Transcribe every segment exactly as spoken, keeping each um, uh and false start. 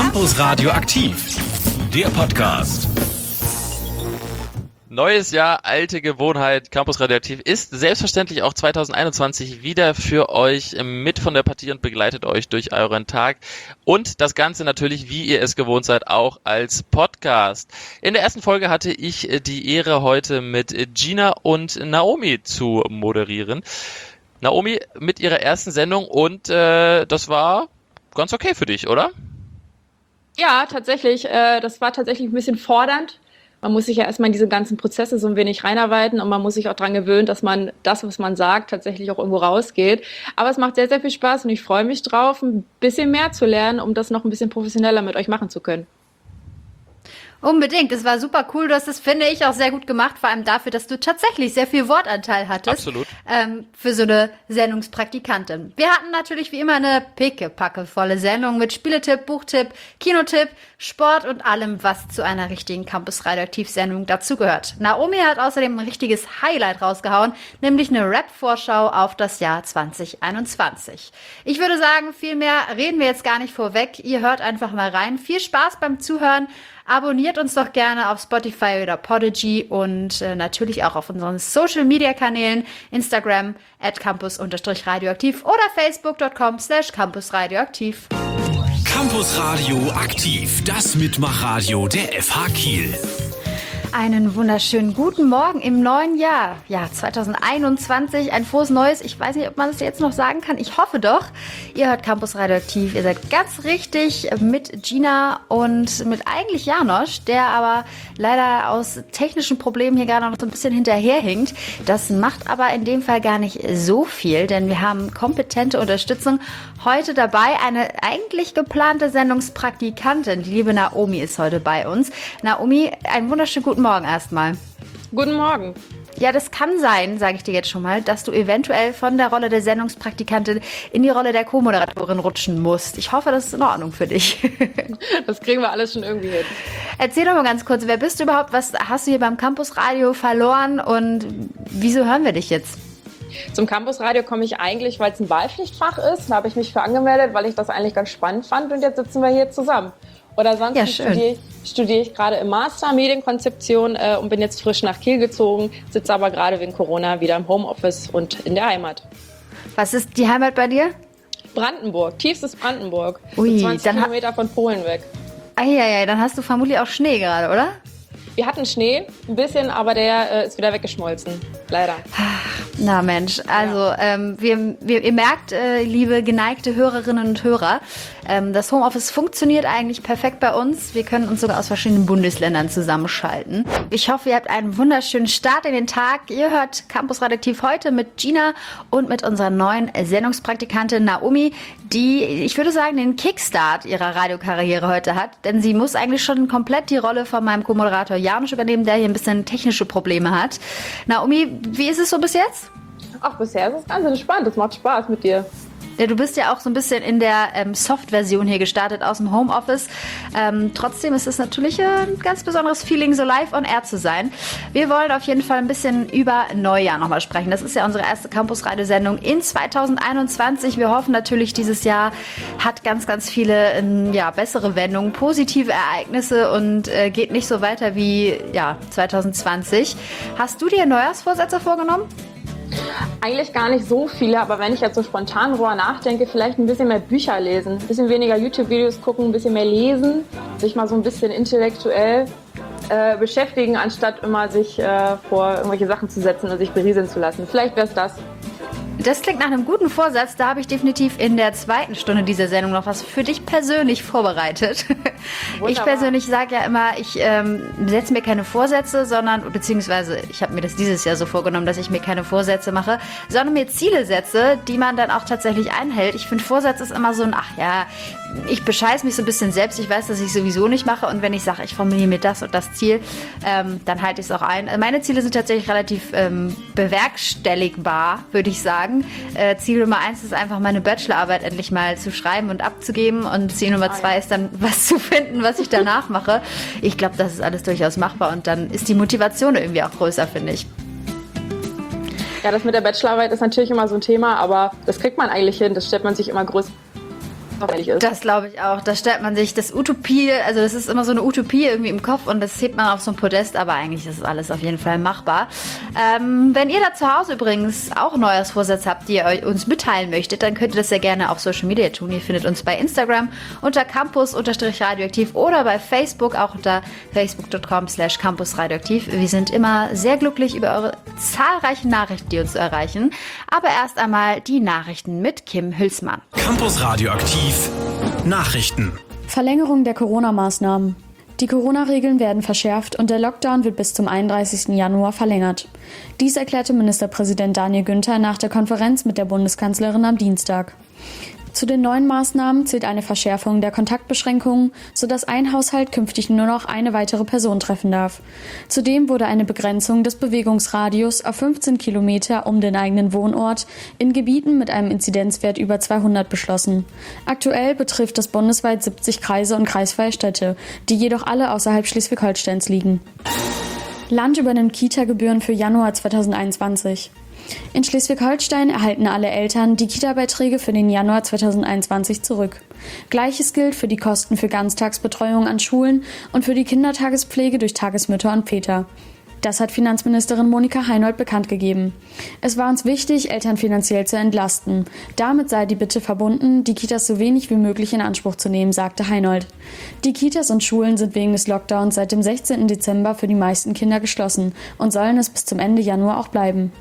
Campus Radio aktiv, der Podcast. Neues Jahr, alte Gewohnheit, Campus Radioaktiv ist selbstverständlich auch zwanzig einundzwanzig wieder für euch mit von der Partie und begleitet euch durch euren Tag. Und das Ganze natürlich, wie ihr es gewohnt seid, auch als Podcast. In der ersten Folge hatte ich die Ehre, heute mit Gina und Naomi zu moderieren. Naomi mit ihrer ersten Sendung und äh, das war ganz okay für dich, oder? Ja, tatsächlich. Äh, das war tatsächlich ein bisschen fordernd. Man muss sich ja erstmal in diese ganzen Prozesse so ein wenig reinarbeiten und man muss sich auch daran gewöhnen, dass man das, was man sagt, tatsächlich auch irgendwo rausgeht. Aber es macht sehr, sehr viel Spaß und ich freue mich drauf, ein bisschen mehr zu lernen, um das noch ein bisschen professioneller mit euch machen zu können. Unbedingt, es war super cool. Du hast es, finde ich, auch sehr gut gemacht, vor allem dafür, dass du tatsächlich sehr viel Wortanteil hattest. Absolut. Ähm, für so eine Sendungspraktikantin. Wir hatten natürlich wie immer eine pickepackevolle Sendung mit Spieletipp, Buchtipp, Kinotipp, Sport und allem, was zu einer richtigen Campus Radioaktiv-Sendung dazugehört. Naomi hat außerdem ein richtiges Highlight rausgehauen, nämlich eine Rap-Vorschau auf das Jahr zwanzig einundzwanzig. Ich würde sagen, viel mehr reden wir jetzt gar nicht vorweg. Ihr hört einfach mal rein. Viel Spaß beim Zuhören. Abonniert uns doch gerne auf Spotify oder Podigy und äh, natürlich auch auf unseren Social-Media-Kanälen, Instagram at campus-radioaktiv oder facebook.com slash campusradioaktiv. Campus Radio aktiv, das Mitmachradio der F H Kiel. Einen wunderschönen guten Morgen im neuen Jahr. Ja, zwanzig einundzwanzig, ein frohes Neues. Ich weiß nicht, ob man es jetzt noch sagen kann. Ich hoffe doch. Ihr hört Campus Radioaktiv. Ihr seid ganz richtig mit Gina und mit eigentlich Janosch, der aber leider aus technischen Problemen hier gerade noch so ein bisschen hinterherhinkt. Das macht aber in dem Fall gar nicht so viel, denn wir haben kompetente Unterstützung heute dabei. Eine eigentlich geplante Sendungspraktikantin, die liebe Naomi, ist heute bei uns. Naomi, einen wunderschönen guten Morgen erstmal. Guten Morgen. Ja, das kann sein, sage ich dir jetzt schon mal, dass du eventuell von der Rolle der Sendungspraktikantin in die Rolle der Co-Moderatorin rutschen musst. Ich hoffe, das ist in Ordnung für dich. Das kriegen wir alles schon irgendwie hin. Erzähl doch mal ganz kurz, wer bist du überhaupt? Was hast du hier beim Campusradio verloren und wieso hören wir dich jetzt? Zum Campusradio komme ich eigentlich, weil es ein Wahlpflichtfach ist. Da habe ich mich für angemeldet, weil ich das eigentlich ganz spannend fand und jetzt sitzen wir hier zusammen. Oder sonst ja, studiere, studiere ich gerade im Master Medienkonzeption äh, und bin jetzt frisch nach Kiel gezogen, sitze aber gerade wegen Corona wieder im Homeoffice und in der Heimat. Was ist die Heimat bei dir? Brandenburg, tiefstes Brandenburg. Ui, so zwanzig dann Kilometer ha- von Polen weg. Eieiei, dann hast du vermutlich auch Schnee gerade, oder? Wir hatten Schnee, ein bisschen, aber der äh, ist wieder weggeschmolzen, leider. Na Mensch, also ja. ähm, wir, wir, ihr merkt, äh, liebe geneigte Hörerinnen und Hörer, ähm, das Homeoffice funktioniert eigentlich perfekt bei uns. Wir können uns sogar aus verschiedenen Bundesländern zusammenschalten. Ich hoffe, ihr habt einen wunderschönen Start in den Tag. Ihr hört Campus Radioaktiv heute mit Gina und mit unserer neuen Sendungspraktikantin Naomi, die, ich würde sagen, den Kickstart ihrer Radiokarriere heute hat, denn sie muss eigentlich schon komplett die Rolle von meinem Co-Moderator Janosch übernehmen, der hier ein bisschen technische Probleme hat. Naomi, wie ist es so bis jetzt? Ach, bisher ist es ganz entspannt. Es macht Spaß mit dir. Ja, du bist ja auch so ein bisschen in der ähm, Soft-Version hier gestartet aus dem Homeoffice. Ähm, trotzdem ist es natürlich äh, ein ganz besonderes Feeling, so live on air zu sein. Wir wollen auf jeden Fall ein bisschen über Neujahr nochmal sprechen. Das ist ja unsere erste Campus-Radio-Sendung in zwanzig einundzwanzig. Wir hoffen natürlich, dieses Jahr hat ganz, ganz viele ähm, ja, bessere Wendungen, positive Ereignisse und äh, geht nicht so weiter wie ja, zwanzig zwanzig. Hast du dir Neujahrsvorsätze vorgenommen? Eigentlich gar nicht so viele, aber wenn ich jetzt so spontan drüber nachdenke, vielleicht ein bisschen mehr Bücher lesen, ein bisschen weniger YouTube-Videos gucken, ein bisschen mehr lesen, sich mal so ein bisschen intellektuell äh, beschäftigen, anstatt immer sich äh, vor irgendwelche Sachen zu setzen und sich berieseln zu lassen. Vielleicht wäre es das. Das klingt nach einem guten Vorsatz. Da habe ich definitiv in der zweiten Stunde dieser Sendung noch was für dich persönlich vorbereitet. Wunderbar. Ich persönlich sage ja immer, ich ähm, setze mir keine Vorsätze, sondern, beziehungsweise ich habe mir das dieses Jahr so vorgenommen, dass ich mir keine Vorsätze mache, sondern mir Ziele setze, die man dann auch tatsächlich einhält. Ich finde, Vorsatz ist immer so ein, ach ja, ich bescheiß mich so ein bisschen selbst. Ich weiß, dass ich sowieso nicht mache. Und wenn ich sage, ich formuliere mir das und das Ziel, ähm, dann halte ich es auch ein. Meine Ziele sind tatsächlich relativ ähm, bewerkstelligbar, würde ich sagen. Äh, Ziel Nummer eins ist einfach, meine Bachelorarbeit endlich mal zu schreiben und abzugeben. Und Ziel Nummer zwei ist dann, was zu finden, was ich danach mache. Ich glaube, das ist alles durchaus machbar. Und dann ist die Motivation irgendwie auch größer, finde ich. Ja, das mit der Bachelorarbeit ist natürlich immer so ein Thema, aber das kriegt man eigentlich hin. Das stellt man sich immer größer ist. Das glaube ich auch. Da stellt man sich das Utopie, also das ist immer so eine Utopie irgendwie im Kopf und das hebt man auf so ein Podest, aber eigentlich ist alles auf jeden Fall machbar. Ähm, wenn ihr da zu Hause übrigens auch Neujahrsvorsätze habt, die ihr uns mitteilen möchtet, dann könnt ihr das sehr gerne auf Social Media tun. Ihr findet uns bei Instagram unter campus-radioaktiv oder bei Facebook auch unter facebook.com slash campusradioaktiv. Wir sind immer sehr glücklich über eure zahlreichen Nachrichten, die uns erreichen. Aber erst einmal die Nachrichten mit Kim Hülsmann. Campus Radioaktiv Nachrichten. Verlängerung der Corona-Maßnahmen. Die Corona-Regeln werden verschärft und der Lockdown wird bis zum einunddreißigsten Januar verlängert. Dies erklärte Ministerpräsident Daniel Günther nach der Konferenz mit der Bundeskanzlerin am Dienstag. Zu den neuen Maßnahmen zählt eine Verschärfung der Kontaktbeschränkungen, sodass ein Haushalt künftig nur noch eine weitere Person treffen darf. Zudem wurde eine Begrenzung des Bewegungsradius auf fünfzehn Kilometer um den eigenen Wohnort in Gebieten mit einem Inzidenzwert über zweihundert beschlossen. Aktuell betrifft das bundesweit siebzig Kreise und kreisfreie Städte, die jedoch alle außerhalb Schleswig-Holsteins liegen. Land übernimmt Kita-Gebühren für Januar zweitausendeinundzwanzig. In Schleswig-Holstein erhalten alle Eltern die Kita-Beiträge für den Januar zweitausendeinundzwanzig zurück. Gleiches gilt für die Kosten für Ganztagsbetreuung an Schulen und für die Kindertagespflege durch Tagesmütter und Väter. Das hat Finanzministerin Monika Heinold bekannt gegeben. Es war uns wichtig, Eltern finanziell zu entlasten. Damit sei die Bitte verbunden, die Kitas so wenig wie möglich in Anspruch zu nehmen, sagte Heinold. Die Kitas und Schulen sind wegen des Lockdowns seit dem sechzehnten Dezember für die meisten Kinder geschlossen und sollen es bis zum Ende Januar auch bleiben.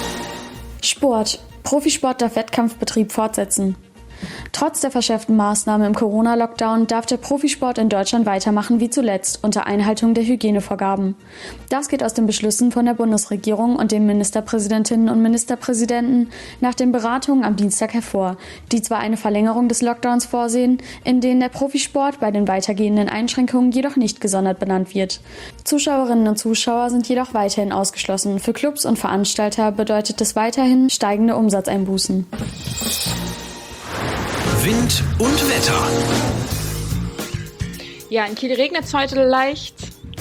Sport. Profisport darf Wettkampfbetrieb fortsetzen. Trotz der verschärften Maßnahmen im Corona-Lockdown darf der Profisport in Deutschland weitermachen wie zuletzt unter Einhaltung der Hygienevorgaben. Das geht aus den Beschlüssen von der Bundesregierung und den Ministerpräsidentinnen und Ministerpräsidenten nach den Beratungen am Dienstag hervor, die zwar eine Verlängerung des Lockdowns vorsehen, in denen der Profisport bei den weitergehenden Einschränkungen jedoch nicht gesondert benannt wird. Zuschauerinnen und Zuschauer sind jedoch weiterhin ausgeschlossen. Für Clubs und Veranstalter bedeutet es weiterhin steigende Umsatzeinbußen. Wind und Wetter. Ja, in Kiel regnet es heute leicht.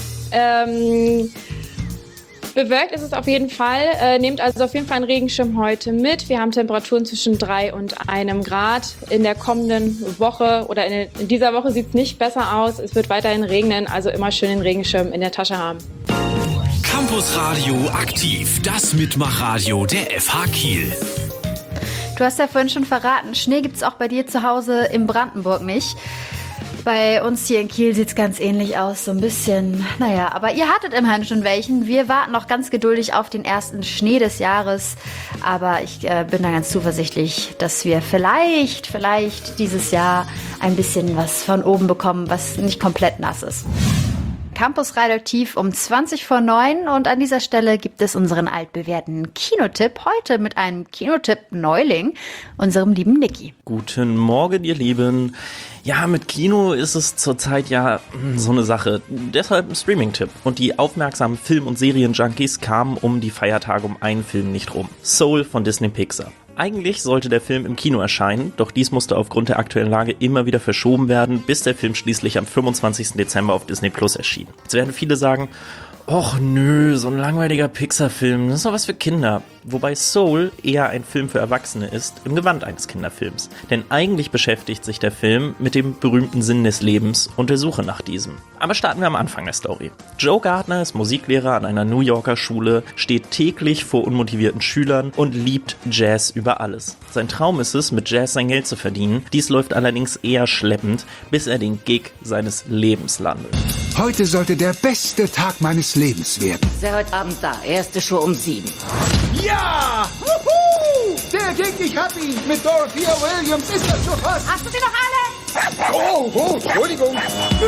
Ähm, bewölkt ist es auf jeden Fall. Äh, nehmt also auf jeden Fall einen Regenschirm heute mit. Wir haben Temperaturen zwischen drei und einem Grad. In der kommenden Woche oder in, in dieser Woche sieht es nicht besser aus. Es wird weiterhin regnen, also immer schön den Regenschirm in der Tasche haben. Campus Radio aktiv, das Mitmachradio der F H Kiel. Du hast ja vorhin schon verraten, Schnee gibt es auch bei dir zu Hause in Brandenburg nicht. Bei uns hier in Kiel sieht es ganz ähnlich aus, so ein bisschen, naja, aber ihr hattet immerhin schon welchen. Wir warten noch ganz geduldig auf den ersten Schnee des Jahres, aber ich äh, bin da ganz zuversichtlich, dass wir vielleicht, vielleicht dieses Jahr ein bisschen was von oben bekommen, was nicht komplett nass ist. Campus Radioaktiv um zwanzig vor neun und an dieser Stelle gibt es unseren altbewährten Kinotipp, heute mit einem Kinotipp-Neuling, unserem lieben Niki. Guten Morgen, ihr Lieben. Ja, mit Kino ist es zurzeit ja so eine Sache. Deshalb ein Streaming-Tipp. Und die aufmerksamen Film- und Serien-Junkies kamen um die Feiertage um einen Film nicht rum. Soul von Disney Pixar. Eigentlich sollte der Film im Kino erscheinen, doch dies musste aufgrund der aktuellen Lage immer wieder verschoben werden, bis der Film schließlich am fünfundzwanzigsten Dezember auf Disney Plus erschien. Jetzt werden viele sagen, och nö, so ein langweiliger Pixar-Film, das ist doch was für Kinder. Wobei Soul eher ein Film für Erwachsene ist, im Gewand eines Kinderfilms. Denn eigentlich beschäftigt sich der Film mit dem berühmten Sinn des Lebens und der Suche nach diesem. Aber starten wir am Anfang der Story. Joe Gardner ist Musiklehrer an einer New Yorker Schule, steht täglich vor unmotivierten Schülern und liebt Jazz über alles. Sein Traum ist es, mit Jazz sein Geld zu verdienen. Dies läuft allerdings eher schleppend, bis er den Gig seines Lebens landet. Heute sollte der beste Tag meines Lebens werden. Sei heute Abend da. Erste Show um sieben. Ja! Wuhu! Der Gig, ich hab ihn! Mit Dorothea Williams ist das schon fast! Hast du sie noch alle? Oh, oh, Entschuldigung!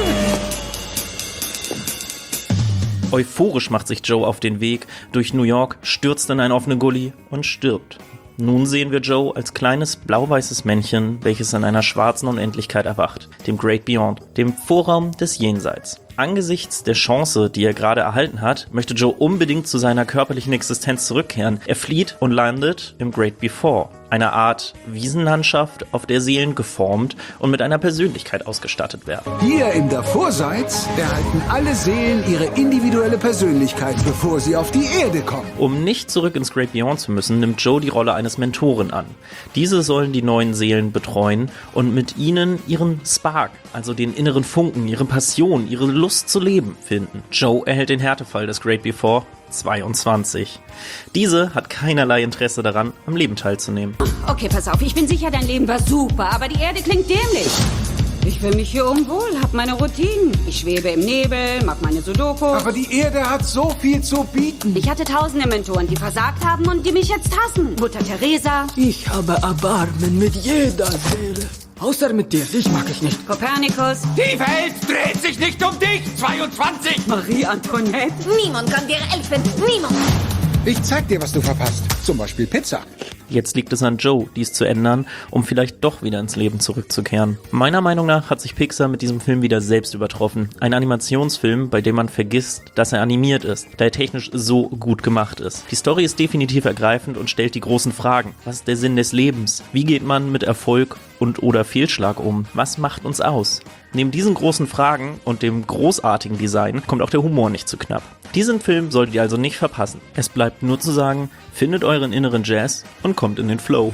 Euphorisch macht sich Joe auf den Weg durch New York, stürzt in einen offenen Gully und stirbt. Nun sehen wir Joe als kleines blau-weißes Männchen, welches in einer schwarzen Unendlichkeit erwacht, dem Great Beyond, dem Vorraum des Jenseits. Angesichts der Chance, die er gerade erhalten hat, möchte Joe unbedingt zu seiner körperlichen Existenz zurückkehren. Er flieht und landet im Great Before, Eine Art Wiesenlandschaft, auf der Seelen geformt und mit einer Persönlichkeit ausgestattet werden. Hier im Davorseits erhalten alle Seelen ihre individuelle Persönlichkeit, bevor sie auf die Erde kommen. Um nicht zurück ins Great Beyond zu müssen, nimmt Joe die Rolle eines Mentoren an. Diese sollen die neuen Seelen betreuen und mit ihnen ihren Spark, also den inneren Funken, ihre Passion, ihre Lust zu leben, finden. Joe erhält den Härtefall des Great Before zweiundzwanzig. Diese hat keinerlei Interesse daran, am Leben teilzunehmen. Okay, pass auf, ich bin sicher, dein Leben war super, aber die Erde klingt dämlich. Ich fühle mich hier unwohl, hab meine Routinen. Ich schwebe im Nebel, mach meine Sudoku. Aber die Erde hat so viel zu bieten. Ich hatte tausende Mentoren, die versagt haben und die mich jetzt hassen. Mutter Teresa. Ich habe Erbarmen mit jeder Seele. Außer mit dir, dich mag ich nicht. Kopernikus. Die Welt dreht sich nicht um dich, zweiundzwanzig. Marie Antoinette. Niemand kann dir helfen, niemand. Ich zeig dir, was du verpasst. Zum Beispiel Pizza. Jetzt liegt es an Joe, dies zu ändern, um vielleicht doch wieder ins Leben zurückzukehren. Meiner Meinung nach hat sich Pixar mit diesem Film wieder selbst übertroffen. Ein Animationsfilm, bei dem man vergisst, dass er animiert ist, da er technisch so gut gemacht ist. Die Story ist definitiv ergreifend und stellt die großen Fragen. Was ist der Sinn des Lebens? Wie geht man mit Erfolg und oder Fehlschlag um? Was macht uns aus? Neben diesen großen Fragen und dem großartigen Design kommt auch der Humor nicht zu knapp. Diesen Film solltet ihr also nicht verpassen. Es bleibt nur zu sagen, findet euren inneren Jazz und kommt in den Flow.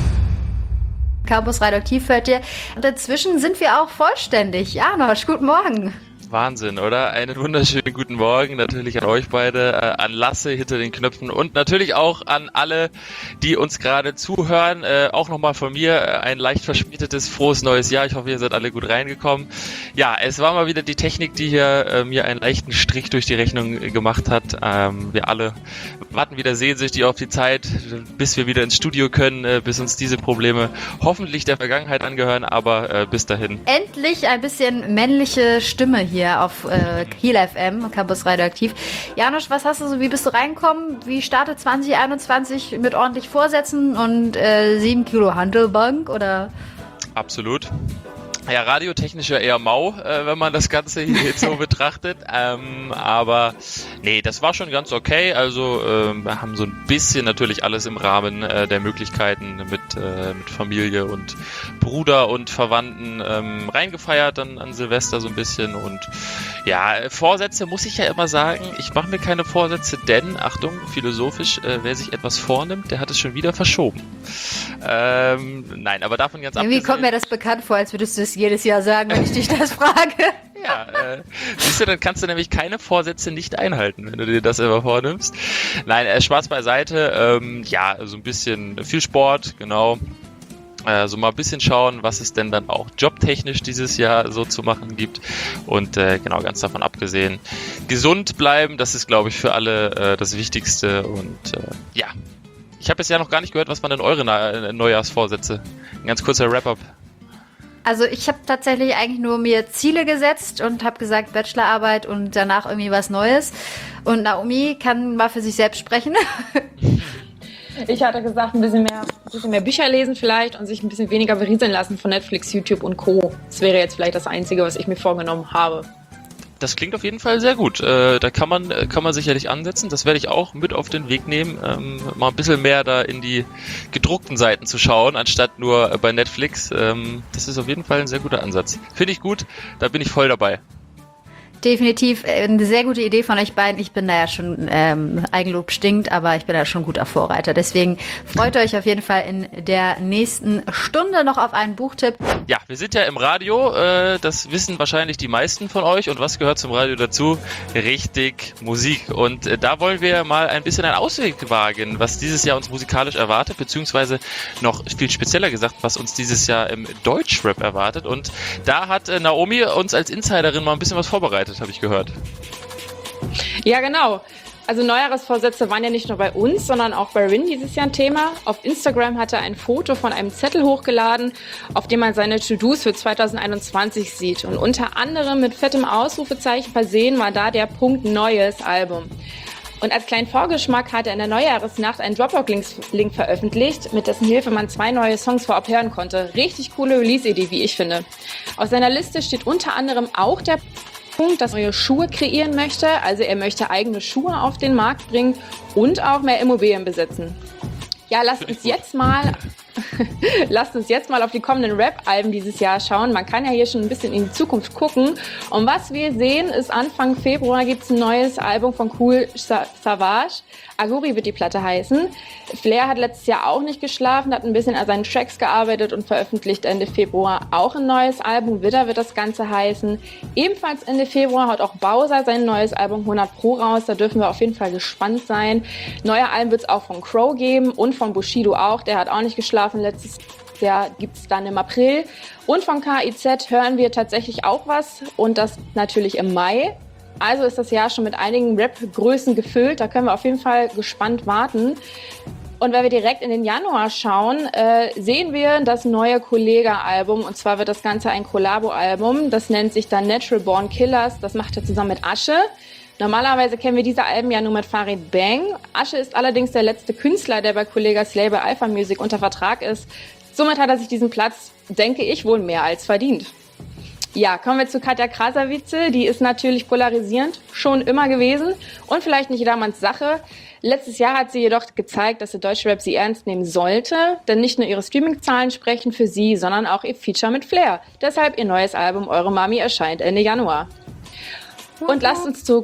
Campus Radioaktiv hört ihr. Und inzwischen sind wir auch vollständig. Janosch, guten Morgen. Wahnsinn, oder? Einen wunderschönen guten Morgen natürlich an euch beide, äh, an Lasse hinter den Knöpfen und natürlich auch an alle, die uns gerade zuhören. Äh, auch nochmal von mir äh, ein leicht verspätetes, frohes neues Jahr. Ich hoffe, ihr seid alle gut reingekommen. Ja, es war mal wieder die Technik, die hier äh, mir einen leichten Strich durch die Rechnung äh, gemacht hat. Ähm, wir alle warten wieder sehnsüchtig auf die Zeit, bis wir wieder ins Studio können, äh, bis uns diese Probleme hoffentlich der Vergangenheit angehören, aber äh, bis dahin. Endlich ein bisschen männliche Stimme hier auf äh, Kiel F M, Campus Radioaktiv. Janosch, was hast du so, wie bist du reingekommen? Wie startet zwanzig einundzwanzig mit ordentlich Vorsätzen und äh, sieben Kilo Handelbank, oder? Absolut. Ja, radiotechnisch ja eher mau, äh, wenn man das Ganze hier jetzt so betrachtet. Ähm, aber nee, das war schon ganz okay. Also äh, wir haben so ein bisschen natürlich alles im Rahmen äh, der Möglichkeiten mit, äh, mit Familie und Bruder und Verwandten ähm, reingefeiert dann an Silvester so ein bisschen. Und ja, Vorsätze muss ich ja immer sagen, ich mache mir keine Vorsätze, denn, Achtung, philosophisch, äh, wer sich etwas vornimmt, der hat es schon wieder verschoben. Ähm, nein, aber davon ganz abgesehen... Irgendwie kommt mir das bekannt vor, als würdest du es jedes Jahr sagen, wenn ich dich das frage. Ja, äh, siehst du, dann kannst du nämlich keine Vorsätze nicht einhalten, wenn du dir das immer vornimmst. Nein, äh, Spaß beiseite. Ähm, ja, so ein bisschen viel Sport, genau. Äh, so mal ein bisschen schauen, was es denn dann auch jobtechnisch dieses Jahr so zu machen gibt. Und äh, genau, ganz davon abgesehen, gesund bleiben, das ist, glaube ich, für alle äh, das Wichtigste. Und äh, ja, ich habe bisher noch gar nicht gehört, was waren denn eure Na- Neujahrsvorsätze? Ein ganz kurzer Wrap-up. Also ich habe tatsächlich eigentlich nur mir Ziele gesetzt und habe gesagt Bachelorarbeit und danach irgendwie was Neues. Und Naomi kann mal für sich selbst sprechen. Ich hatte gesagt, ein bisschen mehr, ein bisschen mehr Bücher lesen vielleicht und sich ein bisschen weniger berieseln lassen von Netflix, YouTube und Co. Das wäre jetzt vielleicht das Einzige, was ich mir vorgenommen habe. Das klingt auf jeden Fall sehr gut. Äh, da kann man, kann man sicherlich ansetzen. Das werde ich auch mit auf den Weg nehmen, ähm, mal ein bisschen mehr da in die gedruckten Seiten zu schauen, anstatt nur bei Netflix. Ähm, das ist auf jeden Fall ein sehr guter Ansatz. Finde ich gut, da bin ich voll dabei. Definitiv eine sehr gute Idee von euch beiden. Ich bin da ja schon, ähm, Eigenlob stinkt, aber ich bin da schon ein guter Vorreiter. Deswegen freut euch auf jeden Fall in der nächsten Stunde noch auf einen Buchtipp. Ja, wir sind ja im Radio, äh, das wissen wahrscheinlich die meisten von euch. Und was gehört zum Radio dazu? Richtig, Musik. Und äh, da wollen wir mal ein bisschen einen Ausweg wagen, was dieses Jahr uns musikalisch erwartet, beziehungsweise noch viel spezieller gesagt, was uns dieses Jahr im Deutschrap erwartet. Und da hat äh, Naomi uns als Insiderin mal ein bisschen was vorbereitet, habe ich gehört. Ja, genau. Also Neujahresvorsätze waren ja nicht nur bei uns, sondern auch bei Rin dieses Jahr ein Thema. Auf Instagram hat er ein Foto von einem Zettel hochgeladen, auf dem man seine To-Dos für zwanzig einundzwanzig sieht. Und unter anderem mit fettem Ausrufezeichen versehen war da der Punkt Neues Album. Und als kleinen Vorgeschmack hat er in der Neujahresnacht einen Dropbox-Link veröffentlicht, mit dessen Hilfe man zwei neue Songs vorab hören konnte. Richtig coole Release-Idee, wie ich finde. Auf seiner Liste steht unter anderem auch der Punkt, dass er neue Schuhe kreieren möchte. Also er möchte eigene Schuhe auf den Markt bringen und auch mehr Immobilien besitzen. Ja, lasst uns jetzt mal Lasst uns jetzt mal auf die kommenden Rap-Alben dieses Jahr schauen. Man kann ja hier schon ein bisschen in die Zukunft gucken. Und was wir sehen, ist Anfang Februar gibt es ein neues Album von Kool Savas. Aguri wird die Platte heißen. Flair hat letztes Jahr auch nicht geschlafen, hat ein bisschen an seinen Tracks gearbeitet und veröffentlicht Ende Februar auch ein neues Album. Widder wird das Ganze heißen. Ebenfalls Ende Februar haut auch Bowser sein neues Album hundert Pro raus. Da dürfen wir auf jeden Fall gespannt sein. Neue Alben wird es auch von Crow geben und von Bushido auch. Der hat auch nicht geschlafen letztes Jahr. Gibt es dann im April. Und von K I Z hören wir tatsächlich auch was. Und das natürlich im Mai. Also ist das Jahr schon mit einigen Rap-Größen gefüllt. Da können wir auf jeden Fall gespannt warten. Und wenn wir direkt in den Januar schauen, äh, sehen wir das neue Kollega-Album. Und zwar wird das Ganze ein Kollabo-Album. Das nennt sich dann Natural Born Killers. Das macht er zusammen mit Asche. Normalerweise kennen wir diese Alben ja nur mit Farid Bang. Asche ist allerdings der letzte Künstler, der bei Kollegas Label Alpha Music unter Vertrag ist. Somit hat er sich diesen Platz, denke ich, wohl mehr als verdient. Ja, kommen wir zu Katja Krasavice. Die ist natürlich polarisierend, schon immer gewesen und vielleicht nicht jedermanns Sache. Letztes Jahr hat sie jedoch gezeigt, dass der deutsche Rap sie ernst nehmen sollte, denn nicht nur ihre Streaming-Zahlen sprechen für sie, sondern auch ihr Feature mit Flair. Deshalb ihr neues Album Eure Mami erscheint Ende Januar. Und lasst uns zu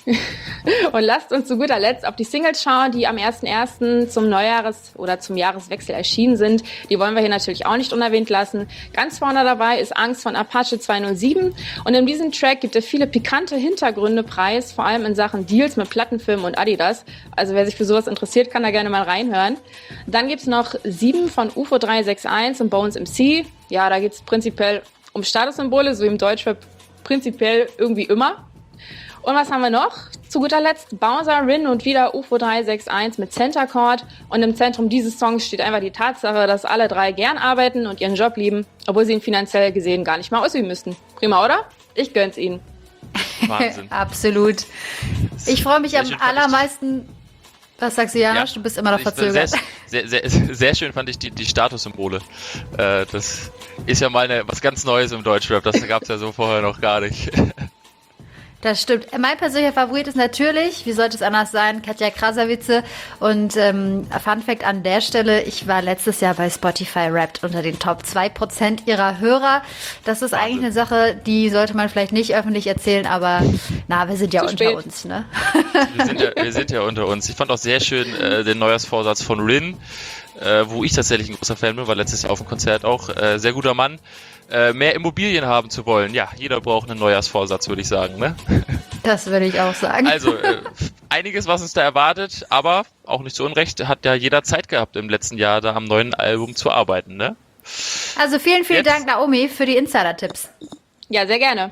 Und lasst uns zu guter Letzt auf die Singles schauen, die am ersten ersten zum Neujahres- oder zum Jahreswechsel erschienen sind. Die wollen wir hier natürlich auch nicht unerwähnt lassen. Ganz vorne dabei ist Angst von Apache zweihundertsieben. Und in diesem Track gibt es viele pikante Hintergründe preis, vor allem in Sachen Deals mit Plattenfirmen und Adidas. Also wer sich für sowas interessiert, kann da gerne mal reinhören. Dann gibt's noch sieben von U F O drei sechs eins und Bones M C. Ja, da geht's prinzipiell um Statussymbole, so im Deutschrap prinzipiell irgendwie immer. Und was haben wir noch? Zu guter Letzt Bowser, Rin und wieder U F O drei sechs eins mit Center Chord. Und im Zentrum dieses Songs steht einfach die Tatsache, dass alle drei gern arbeiten und ihren Job lieben, obwohl sie ihn finanziell gesehen gar nicht mal ausüben müssten. Prima, oder? Ich gönn's ihnen. Wahnsinn. Absolut. Ich freue mich am allermeisten... Was sagst du, Janosch? Ja, du bist immer noch verzögert. Sehr, sehr, sehr, sehr schön fand ich die, die Statussymbole. Äh, das ist ja mal eine, was ganz Neues im Deutschrap. Das gab's ja so vorher noch gar nicht. Das stimmt. Mein persönlicher Favorit ist natürlich, wie sollte es anders sein, Katja Krasavice. Und ähm, Fun Fact an der Stelle, ich war letztes Jahr bei Spotify Wrapped unter den Top zwei Prozent ihrer Hörer. Das ist eigentlich eine Sache, die sollte man vielleicht nicht öffentlich erzählen, aber na, wir sind ja Zu unter spät. uns, ne? Wir sind ja, wir sind ja unter uns. Ich fand auch sehr schön äh, den Neujahrsvorsatz von Rin, äh, wo ich tatsächlich ein großer Fan bin, war letztes Jahr auf dem Konzert auch. Äh, sehr guter Mann. Äh, mehr Immobilien haben zu wollen. Ja, jeder braucht einen Neujahrsvorsatz, würde ich sagen, ne? Das würde ich auch sagen. Also, äh, einiges, was uns da erwartet, aber auch nicht zu Unrecht, hat ja jeder Zeit gehabt im letzten Jahr, da am neuen Album zu arbeiten, ne? Also vielen, vielen Jetzt. Dank, Naomi, für die Insider-Tipps. Ja, sehr gerne.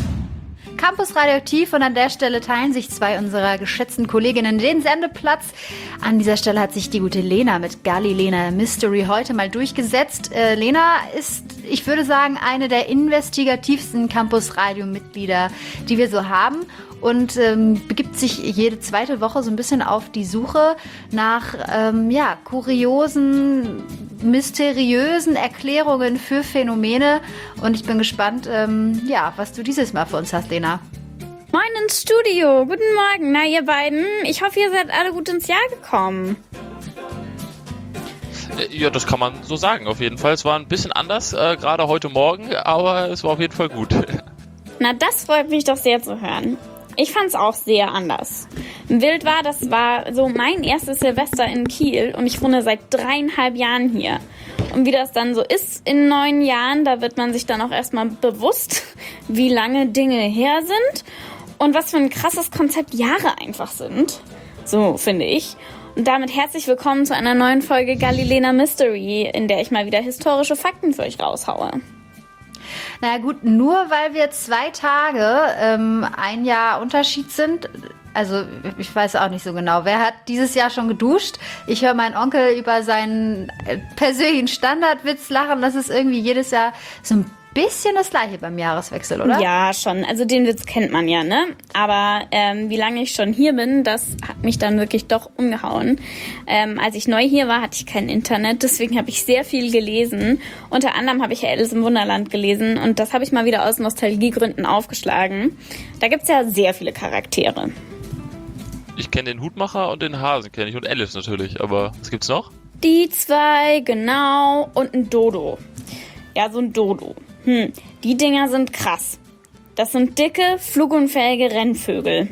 Campus Radioaktiv und an der Stelle teilen sich zwei unserer geschätzten Kolleginnen den Sendeplatz. An dieser Stelle hat sich die gute Lena mit Galli Lena Mystery heute mal durchgesetzt. Äh, Lena ist, ich würde sagen, eine der investigativsten Campus Radio Mitglieder, die wir so haben. Und ähm, begibt sich jede zweite Woche so ein bisschen auf die Suche nach ähm, ja, kuriosen, mysteriösen Erklärungen für Phänomene. Und ich bin gespannt, ähm, ja, was du dieses Mal für uns hast, Lena. Moin ins Studio, guten Morgen, na ihr beiden. Ich hoffe, ihr seid alle gut ins Jahr gekommen. Ja, das kann man so sagen, auf jeden Fall. Es war ein bisschen anders, äh, gerade heute Morgen, aber es war auf jeden Fall gut. Na, das freut mich doch sehr zu hören. Ich fand's auch sehr anders. Wild war, das war so mein erstes Silvester in Kiel und ich wohne seit dreieinhalb Jahren hier. Und wie das dann so ist in neun Jahren, da wird man sich dann auch erstmal bewusst, wie lange Dinge her sind und was für ein krasses Konzept Jahre einfach sind. So finde ich. Und damit herzlich willkommen zu einer neuen Folge Galli Lena Mystery, in der ich mal wieder historische Fakten für euch raushaue. Naja gut, nur weil wir zwei Tage ähm, ein Jahr Unterschied sind, also ich weiß auch nicht so genau, wer hat dieses Jahr schon geduscht? Ich höre meinen Onkel über seinen persönlichen Standardwitz lachen, das ist irgendwie jedes Jahr so ein bisschen das Gleiche beim Jahreswechsel, oder? Ja, schon. Also den Witz kennt man ja, ne? Aber ähm, wie lange ich schon hier bin, das hat mich dann wirklich doch umgehauen. Ähm, als ich neu hier war, hatte ich kein Internet, deswegen habe ich sehr viel gelesen. Unter anderem habe ich Alice im Wunderland gelesen und das habe ich mal wieder aus Nostalgiegründen aufgeschlagen. Da gibt's ja sehr viele Charaktere. Ich kenne den Hutmacher und den Hasen kenne ich und Alice natürlich, aber was gibt's noch? Die zwei, genau, und ein Dodo. Ja, so ein Dodo. Hm, die Dinger sind krass. Das sind dicke, flugunfähige Rennvögel.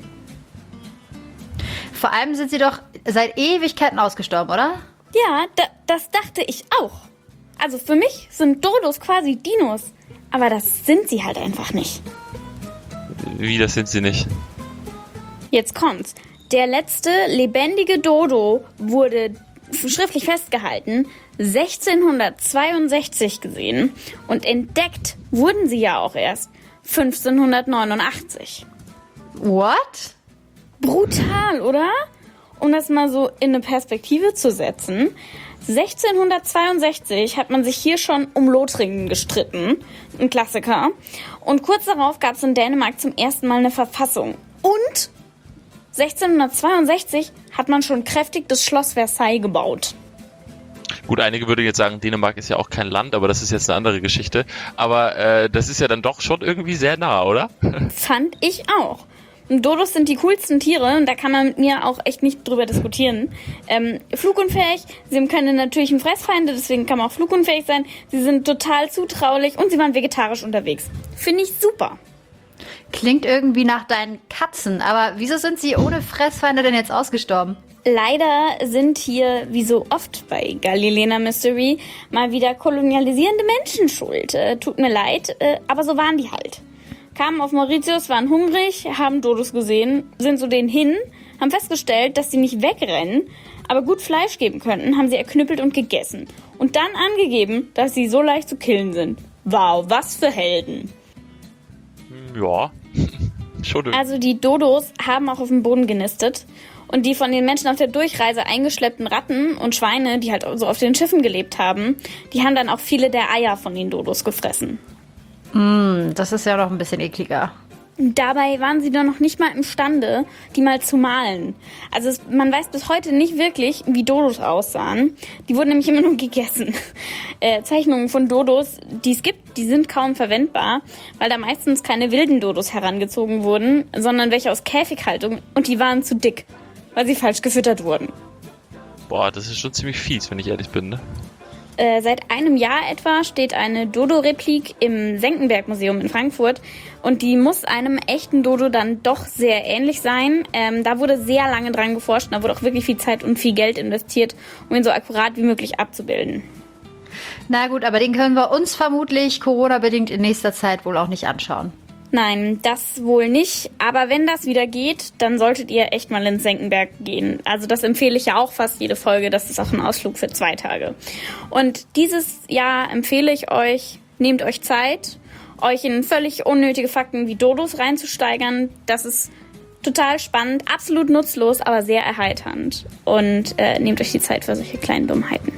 Vor allem sind sie doch seit Ewigkeiten ausgestorben, oder? Ja, da, das dachte ich auch. Also für mich sind Dodos quasi Dinos. Aber das sind sie halt einfach nicht. Wie, das sind sie nicht? Jetzt kommt's. Der letzte lebendige Dodo wurde schriftlich festgehalten, sechzehnhundertzweiundsechzig gesehen, und entdeckt wurden sie ja auch erst fünfzehnhundertneunundachtzig. What? Brutal, oder? Um das mal so in eine Perspektive zu setzen. sechzehnhundertzweiundsechzig hat man sich hier schon um Lothringen gestritten, ein Klassiker. Und kurz darauf gab es in Dänemark zum ersten Mal eine Verfassung. Und sechzehnhundertzweiundsechzig hat man schon kräftig das Schloss Versailles gebaut. Gut, einige würden jetzt sagen, Dänemark ist ja auch kein Land, aber das ist jetzt eine andere Geschichte. Aber äh, das ist ja dann doch schon irgendwie sehr nah, oder? Fand ich auch. Und Dodos sind die coolsten Tiere, und da kann man mit mir auch echt nicht drüber diskutieren. Ähm, flugunfähig, sie haben keine natürlichen Fressfeinde, deswegen kann man auch flugunfähig sein. Sie sind total zutraulich und sie waren vegetarisch unterwegs. Finde ich super. Klingt irgendwie nach deinen Katzen, aber wieso sind sie ohne Fressfeinde denn jetzt ausgestorben? Leider sind hier, wie so oft bei Galilena Mystery, mal wieder kolonialisierende Menschen schuld. Äh, tut mir leid, äh, aber so waren die halt. Kamen auf Mauritius, waren hungrig, haben Dodos gesehen, sind zu denen hin, haben festgestellt, dass sie nicht wegrennen, aber gut Fleisch geben könnten, haben sie erknüppelt und gegessen. Und dann angegeben, dass sie so leicht zu killen sind. Wow, was für Helden. Ja, schon. Also die Dodos haben auch auf dem Boden genistet. Und die von den Menschen auf der Durchreise eingeschleppten Ratten und Schweine, die halt so auf den Schiffen gelebt haben, die haben dann auch viele der Eier von den Dodos gefressen. Mm, das ist ja noch ein bisschen ekliger. Dabei waren sie dann noch nicht mal imstande, die mal zu malen. Also es, man weiß bis heute nicht wirklich, wie Dodos aussahen. Die wurden nämlich immer nur gegessen. Äh, Zeichnungen von Dodos, die es gibt, die sind kaum verwendbar, weil da meistens keine wilden Dodos herangezogen wurden, sondern welche aus Käfighaltung, und die waren zu dick, weil sie falsch gefüttert wurden. Boah, das ist schon ziemlich fies, wenn ich ehrlich bin, ne? Äh, seit einem Jahr etwa steht eine Dodo-Replik im Senckenberg-Museum in Frankfurt, und die muss einem echten Dodo dann doch sehr ähnlich sein. Ähm, da wurde sehr lange dran geforscht, und da wurde auch wirklich viel Zeit und viel Geld investiert, um ihn so akkurat wie möglich abzubilden. Na gut, aber den können wir uns vermutlich Corona-bedingt in nächster Zeit wohl auch nicht anschauen. Nein, das wohl nicht. Aber wenn das wieder geht, dann solltet ihr echt mal ins Senckenberg gehen. Also das empfehle ich ja auch fast jede Folge. Das ist auch ein Ausflug für zwei Tage. Und dieses Jahr empfehle ich euch, nehmt euch Zeit, euch in völlig unnötige Fakten wie Dodos reinzusteigern. Das ist total spannend, absolut nutzlos, aber sehr erheiternd. Und äh, nehmt euch die Zeit für solche kleinen Dummheiten.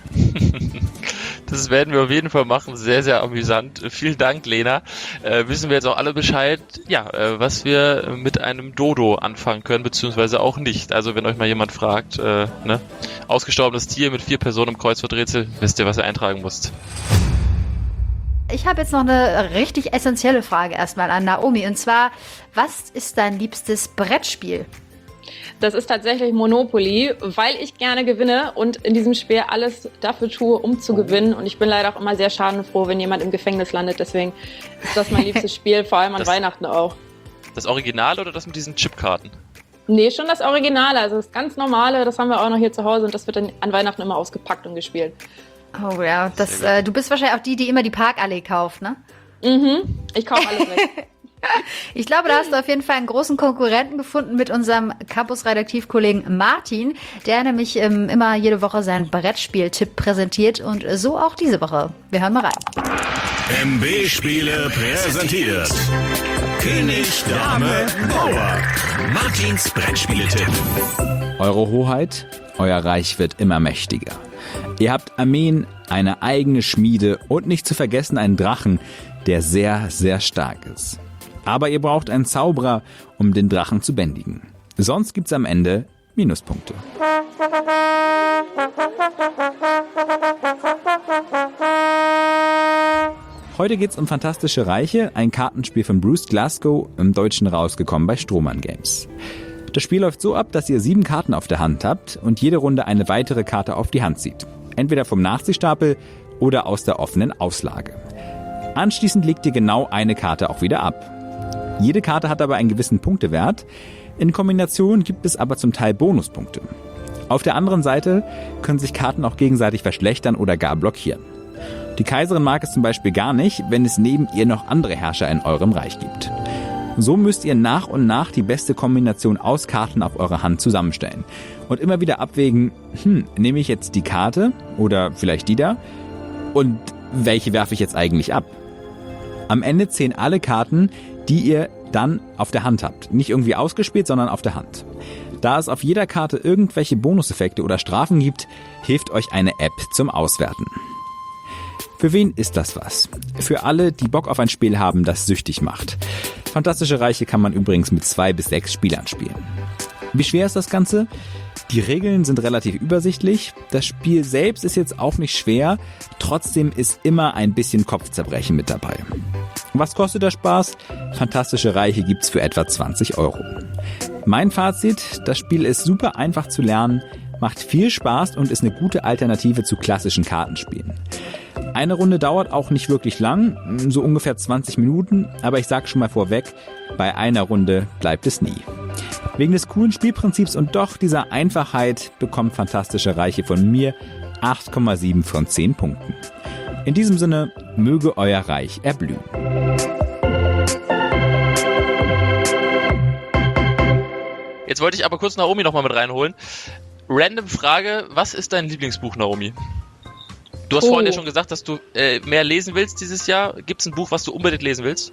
Das werden wir auf jeden Fall machen. Sehr, sehr amüsant. Vielen Dank, Lena. Äh, wissen wir jetzt auch alle Bescheid, ja, äh, was wir mit einem Dodo anfangen können, beziehungsweise auch nicht. Also wenn euch mal jemand fragt, äh, ne, ausgestorbenes Tier mit vier Personen im Kreuzworträtsel, wisst ihr, was ihr eintragen müsst. Ich habe jetzt noch eine richtig essentielle Frage erstmal an Naomi. Und zwar, was ist dein liebstes Brettspiel? Das ist tatsächlich Monopoly, weil ich gerne gewinne und in diesem Spiel alles dafür tue, um zu gewinnen. Und ich bin leider auch immer sehr schadenfroh, wenn jemand im Gefängnis landet. Deswegen ist das mein liebstes Spiel, vor allem an das, Weihnachten auch. Das Original oder das mit diesen Chipkarten? Nee, schon das Originale, also das ganz normale, das haben wir auch noch hier zu Hause, und das wird dann an Weihnachten immer ausgepackt und gespielt. Oh ja, das, äh, du bist wahrscheinlich auch die, die immer die Parkallee kauft, ne? Mhm, ich kaufe alles weg. Ich glaube, da hast du auf jeden Fall einen großen Konkurrenten gefunden mit unserem Campus-Redaktivkollegen Martin, der nämlich ähm, immer jede Woche seinen Brettspiel-Tipp präsentiert, und so auch diese Woche. Wir hören mal rein. M B-Spiele präsentiert König, Dame, Bauer. Martins Brettspieletipp. Eure Hoheit, euer Reich wird immer mächtiger. Ihr habt Armeen, eine eigene Schmiede und nicht zu vergessen einen Drachen, der sehr, sehr stark ist. Aber ihr braucht einen Zauberer, um den Drachen zu bändigen. Sonst gibt's am Ende Minuspunkte. Heute geht's um Fantastische Reiche, ein Kartenspiel von Bruce Glasgow, im Deutschen rausgekommen bei Strohmann Games. Das Spiel läuft so ab, dass ihr sieben Karten auf der Hand habt und jede Runde eine weitere Karte auf die Hand zieht. Entweder vom Nachziehstapel oder aus der offenen Auslage. Anschließend legt ihr genau eine Karte auch wieder ab. Jede Karte hat aber einen gewissen Punktewert. In Kombination gibt es aber zum Teil Bonuspunkte. Auf der anderen Seite können sich Karten auch gegenseitig verschlechtern oder gar blockieren. Die Kaiserin mag es zum Beispiel gar nicht, wenn es neben ihr noch andere Herrscher in eurem Reich gibt. So müsst ihr nach und nach die beste Kombination aus Karten auf eurer Hand zusammenstellen und immer wieder abwägen, hm, nehme ich jetzt die Karte oder vielleicht die da und welche werfe ich jetzt eigentlich ab? Am Ende zählen alle Karten, die ihr dann auf der Hand habt. Nicht irgendwie ausgespielt, sondern auf der Hand. Da es auf jeder Karte irgendwelche Bonuseffekte oder Strafen gibt, hilft euch eine App zum Auswerten. Für wen ist das was? Für alle, die Bock auf ein Spiel haben, das süchtig macht. Fantastische Reiche kann man übrigens mit zwei bis sechs Spielern spielen. Wie schwer ist das Ganze? Die Regeln sind relativ übersichtlich. Das Spiel selbst ist jetzt auch nicht schwer. Trotzdem ist immer ein bisschen Kopfzerbrechen mit dabei. Was kostet der Spaß? Fantastische Reiche gibt's für etwa zwanzig Euro. Mein Fazit, das Spiel ist super einfach zu lernen, macht viel Spaß und ist eine gute Alternative zu klassischen Kartenspielen. Eine Runde dauert auch nicht wirklich lang, so ungefähr zwanzig Minuten, aber ich sag schon mal vorweg, bei einer Runde bleibt es nie. Wegen des coolen Spielprinzips und doch dieser Einfachheit bekommt Fantastische Reiche von mir acht Komma sieben von zehn Punkten. In diesem Sinne, möge euer Reich erblühen. Jetzt wollte ich aber kurz Naomi nochmal mit reinholen. Random Frage, was ist dein Lieblingsbuch, Naomi? Du hast oh. vorhin ja schon gesagt, dass du äh, mehr lesen willst dieses Jahr. Gibt es ein Buch, was du unbedingt lesen willst?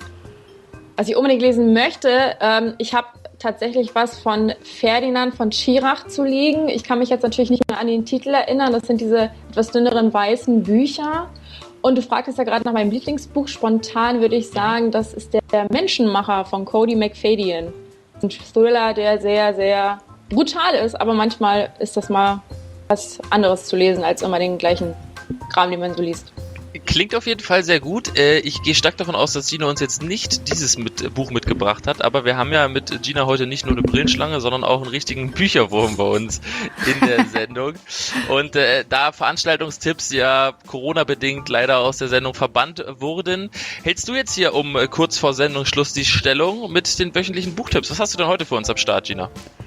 Was ich unbedingt lesen möchte, ähm, ich habe tatsächlich was von Ferdinand von Schirach zu liegen. Ich kann mich jetzt natürlich nicht mehr an den Titel erinnern. Das sind diese etwas dünneren weißen Bücher. Und du fragtest ja gerade nach meinem Lieblingsbuch. Spontan würde ich sagen, das ist der, der Menschenmacher von Cody McFadyen. Ein Thriller, der sehr, sehr brutal ist, aber manchmal ist das mal was anderes zu lesen, als immer den gleichen Kram, den man so liest. Klingt auf jeden Fall sehr gut. Ich gehe stark davon aus, dass Gina uns jetzt nicht dieses mit, Buch mitgebracht hat, aber wir haben ja mit Gina heute nicht nur eine Brillenschlange, sondern auch einen richtigen Bücherwurm bei uns in der Sendung. Und äh, da Veranstaltungstipps ja Corona-bedingt leider aus der Sendung verbannt wurden, hältst du jetzt hier um äh, kurz vor Sendungsschluss die Stellung mit den wöchentlichen Buchtipps. Was hast du denn heute für uns am Start, Gina?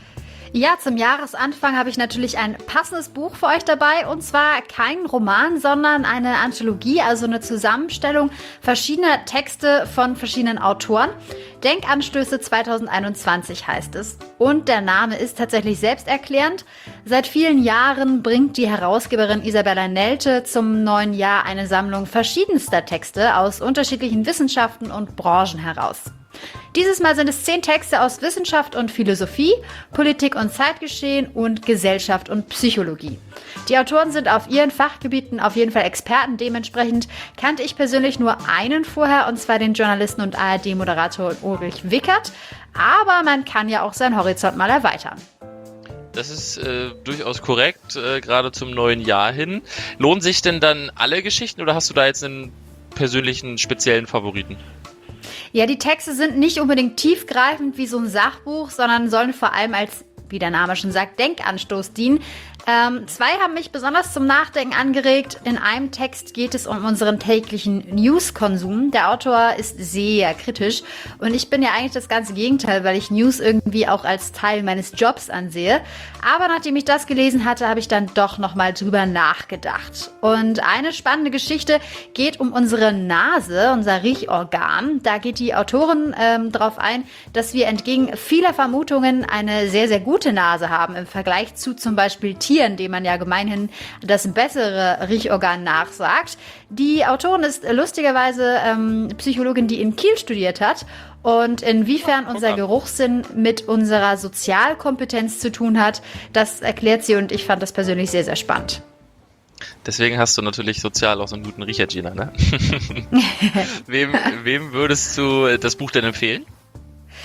Ja, zum Jahresanfang habe ich natürlich ein passendes Buch für euch dabei, und zwar kein Roman, sondern eine Anthologie, also eine Zusammenstellung verschiedener Texte von verschiedenen Autoren. Denkanstöße zwanzig einundzwanzig heißt es. Und der Name ist tatsächlich selbsterklärend. Seit vielen Jahren bringt die Herausgeberin Isabella Nelte zum neuen Jahr eine Sammlung verschiedenster Texte aus unterschiedlichen Wissenschaften und Branchen heraus. Dieses Mal sind es zehn Texte aus Wissenschaft und Philosophie, Politik und Zeitgeschehen und Gesellschaft und Psychologie. Die Autoren sind auf ihren Fachgebieten auf jeden Fall Experten. Dementsprechend kannte ich persönlich nur einen vorher, und zwar den Journalisten und A R D-Moderator Ulrich Wickert. Aber man kann ja auch seinen Horizont mal erweitern. Das ist äh, durchaus korrekt, äh, gerade zum neuen Jahr hin. Lohnen sich denn dann alle Geschichten oder hast du da jetzt einen persönlichen, speziellen Favoriten? Ja, die Texte sind nicht unbedingt tiefgreifend wie so ein Sachbuch, sondern sollen vor allem als, wie der Name schon sagt, Denkanstoß dienen. Ähm, zwei haben mich besonders zum Nachdenken angeregt. In einem Text geht es um unseren täglichen News-Konsum. Der Autor ist sehr kritisch und ich bin ja eigentlich das ganze Gegenteil, weil ich News irgendwie auch als Teil meines Jobs ansehe. Aber nachdem ich das gelesen hatte, habe ich dann doch nochmal drüber nachgedacht. Und eine spannende Geschichte geht um unsere Nase, unser Riechorgan. Da geht die Autorin ähm, darauf ein, dass wir entgegen vieler Vermutungen eine sehr, sehr gute Nase haben im Vergleich zu zum Beispiel Tieren, dem man ja gemeinhin das bessere Riechorgan nachsagt. Die Autorin ist lustigerweise ähm, Psychologin, die in Kiel studiert hat. Und inwiefern unser Geruchssinn mit unserer Sozialkompetenz zu tun hat, das erklärt sie, und ich fand das persönlich sehr, sehr spannend. Deswegen hast du natürlich sozial auch so einen guten Riecher, Gina, ne? wem, wem würdest du das Buch denn empfehlen?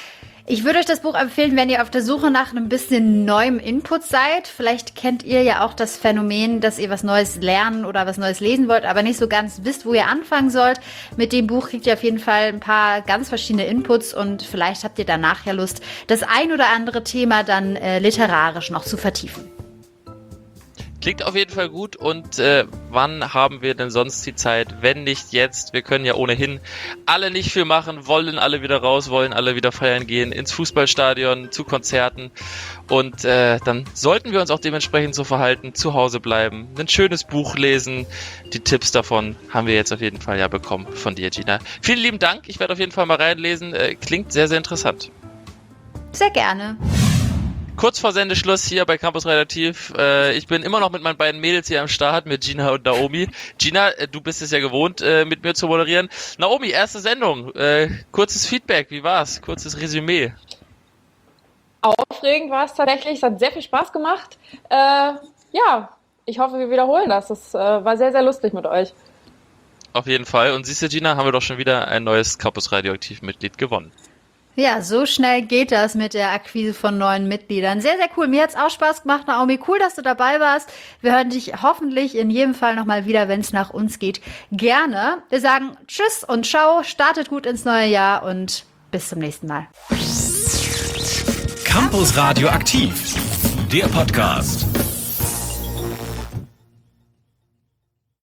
Ich würde euch das Buch empfehlen, wenn ihr auf der Suche nach einem bisschen neuem Input seid. Vielleicht kennt ihr ja auch das Phänomen, dass ihr was Neues lernen oder was Neues lesen wollt, aber nicht so ganz wisst, wo ihr anfangen sollt. Mit dem Buch kriegt ihr auf jeden Fall ein paar ganz verschiedene Inputs und vielleicht habt ihr danach ja Lust, das ein oder andere Thema dann äh, literarisch noch zu vertiefen. Klingt auf jeden Fall gut. Und äh, wann haben wir denn sonst die Zeit, wenn nicht jetzt? Wir können ja ohnehin alle nicht viel machen, wollen alle wieder raus, wollen alle wieder feiern gehen, ins Fußballstadion, zu Konzerten. Und äh, dann sollten wir uns auch dementsprechend so verhalten, zu Hause bleiben, ein schönes Buch lesen. Die Tipps davon haben wir jetzt auf jeden Fall ja bekommen von dir, Gina. Vielen lieben Dank. Ich werde auf jeden Fall mal reinlesen. Äh, klingt sehr, sehr interessant. Sehr gerne. Kurz vor Sendeschluss hier bei Campus Relativ. Äh, ich bin immer noch mit meinen beiden Mädels hier am Start, mit Gina und Naomi. Gina, äh, du bist es ja gewohnt, äh, mit mir zu moderieren. Naomi, erste Sendung. Äh, kurzes Feedback, wie war's? Kurzes Resümee. Aufregend war es tatsächlich. Es hat sehr viel Spaß gemacht. Äh, ja, ich hoffe, wir wiederholen das. Es äh, war sehr, sehr lustig mit euch. Auf jeden Fall. Und siehst du, Gina, haben wir doch schon wieder ein neues Campus Radioaktiv-Mitglied gewonnen. Ja, so schnell geht das mit der Akquise von neuen Mitgliedern. Sehr, sehr cool. Mir hat's auch Spaß gemacht, Naomi. Cool, dass du dabei warst. Wir hören dich hoffentlich in jedem Fall nochmal wieder, wenn es nach uns geht. Gerne. Wir sagen Tschüss und Ciao. Startet gut ins neue Jahr und bis zum nächsten Mal. Campus Radioaktiv, der Podcast.